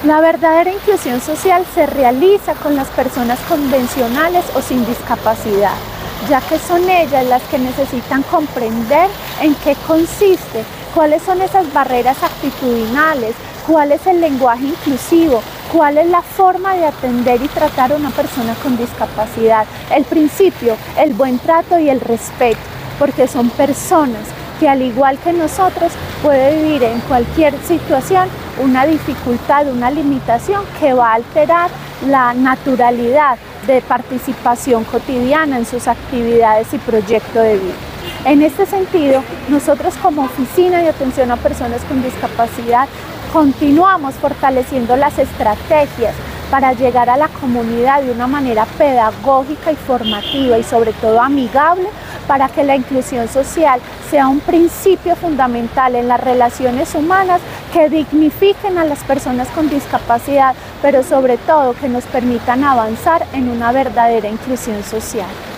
La verdadera inclusión social se realiza con las personas convencionales o sin discapacidad, ya que son ellas las que necesitan comprender en qué consiste, cuáles son esas barreras actitudinales, cuál es el lenguaje inclusivo, cuál es la forma de atender y tratar a una persona con discapacidad, el principio, el buen trato y el respeto, porque son personas que al igual que nosotros puede vivir en cualquier situación una dificultad, una limitación que va a alterar la naturalidad de participación cotidiana en sus actividades y proyecto de vida. En este sentido, nosotros como Oficina de Atención a Personas con Discapacidad continuamos fortaleciendo las estrategias para llegar a la comunidad de una manera pedagógica y formativa y sobre todo amigable para que la inclusión social sea un principio fundamental en las relaciones humanas que dignifiquen a las personas con discapacidad, pero sobre todo que nos permitan avanzar en una verdadera inclusión social.